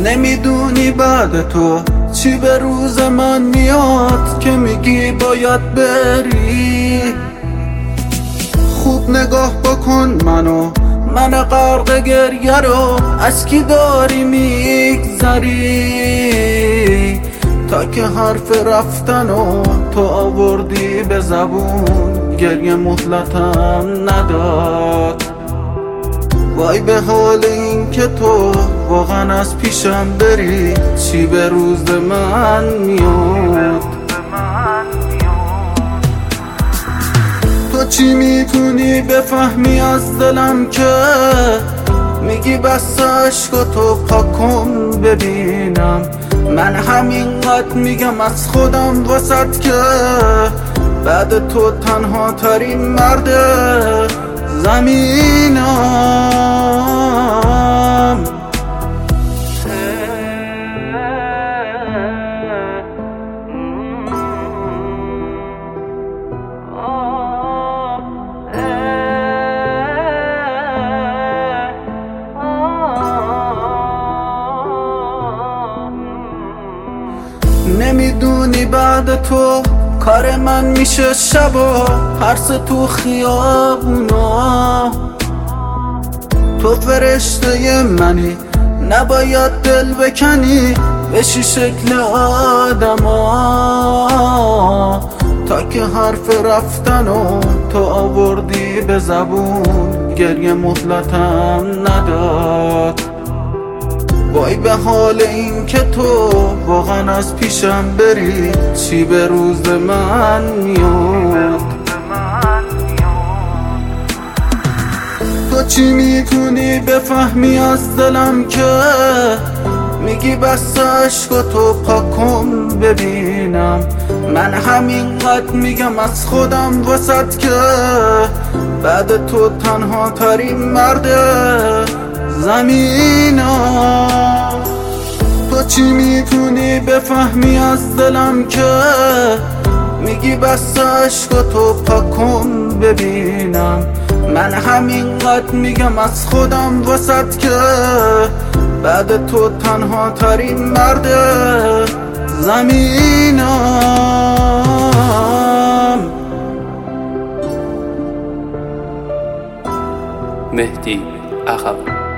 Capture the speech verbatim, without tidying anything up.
نمیدونی بعد تو چی به روز من میاد که میگی باید بری. خوب نگاه بکن منو، من غرق گریه رو از کی داری میگذری. تا که حرف رفتن و تو آوردی به زبون، گریه مهلتم نداد. وای به حال این که تو واقعا از پیشم بری، چی به روز من میاد. تو چی میتونی بفهمی از دلم که میگی بس عشق تو پاک کن ببینم. من همینقدر میگم از خودم واسط که بعد تو تنها ترین مرد زمینم. نمیدونی بعد تو کار من میشه شبا هرس تو خیابونا. تو فرشته منی، نباید دل بکنی بشی شکل آدما. تا که حرف رفتن و تو آوردی به زبون، گریه مهلتم نداد. وای به حال این که تو واقعا از پیشم بری، چی به روز من میاد. تو چی میتونی بفهمی از دلم که میگی بس عشق تو پاک کن ببینم. من همینقدر میگم از خودم واسط که بعد تو تنها ترین مرد زمینم. تو چی میتونی بفهمی از دلم که میگی بس عشق تو پاک کن ببینم. من همینقدر میگم از خودم واسط که بعد تو تنها ترین مرد زمینم. مهدی اخوان.